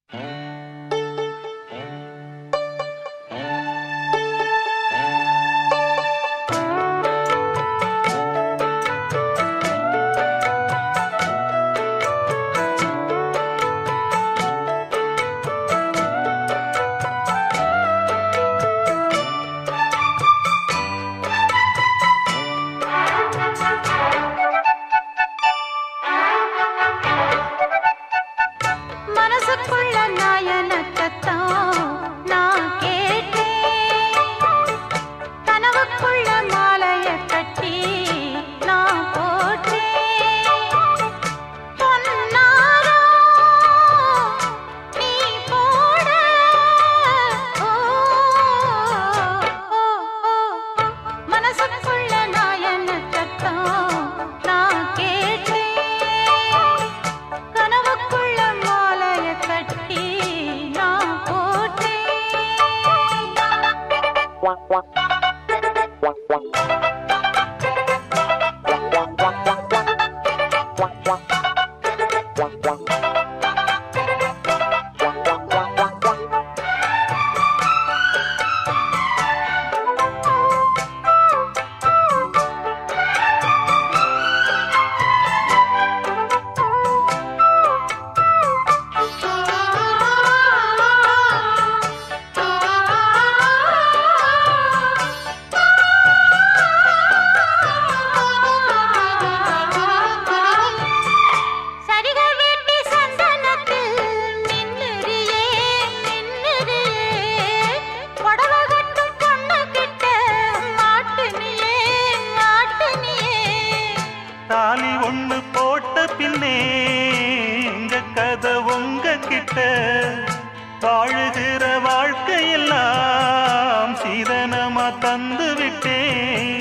தாலி ஒண்ணு போட்ட பின்னே எங்க கதை உங்க கிட்ட வாழுகிற வாழ்க்கையெல்லாம் சீதனமா தந்து விட்டேன்.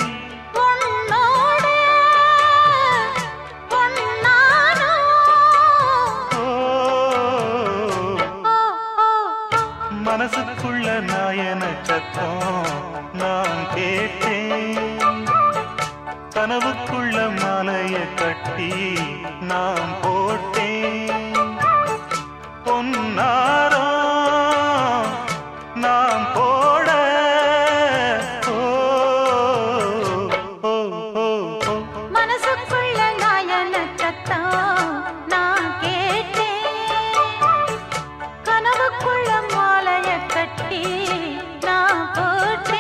மனசுக்குள்ள நாயன சத்தம் நான் கேட்டேன். கனவுக்குள்ள மாலைய கட்டி நான் போட்டேன். பொன்னாரோ நாம் போட மனசுக்குள்ள நாயன சத்தம் நான் கேட்டேன். கனவுக்குள்ள மாலைய கட்டி நான் போட்டேன்.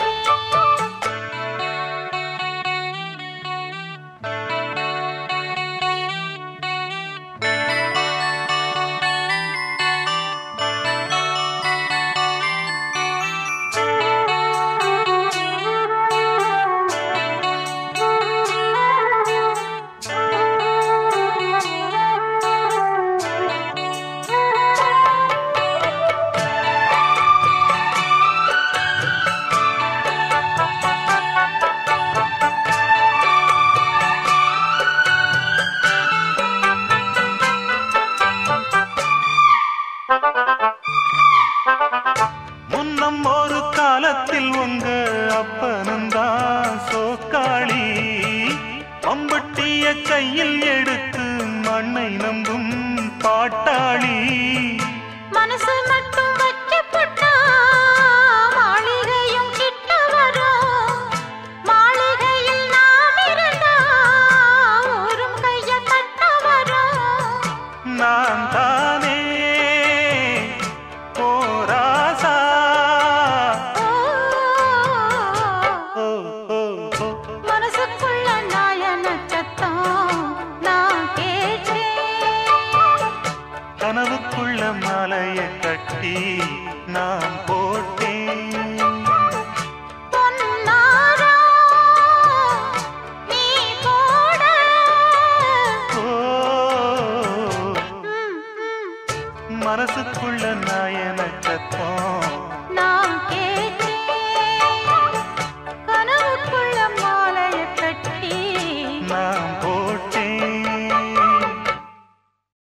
முன்னம் ஒரு காலத்தில் உங்க அப்பனந்தான் சோக்காளி அம்பட்டிய கையில் எடுத்து மண்ணை நம்பும் பாட்டாளி. மனசு மட்டும் வச்சு போட்டா மாளிகையும் கிட்ட வரும். மாளிகையில் நாம் இருந்தா ஊரும் கைய தட்ட வரும். நான் தானே போராசா மனசுக்குள்ள